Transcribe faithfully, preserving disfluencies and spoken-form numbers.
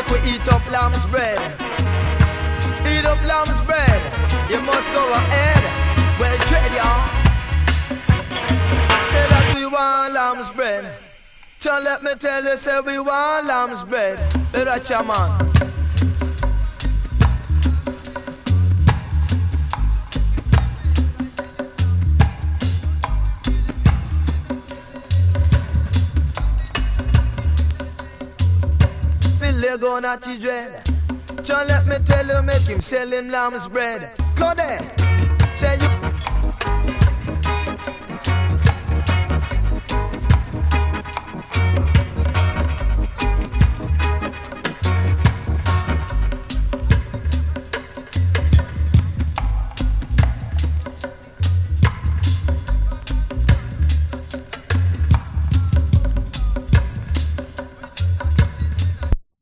make we eat up lamb's bread. Eat up lamb's bread. You must go ahead. Well, trade y'all. Say that we want lamb's bread. So let me tell you, say we want lamb's bread. That's your man. Phil gonna teach dread. So let me tell you, make him sell him lamb's bread. Go there. Say you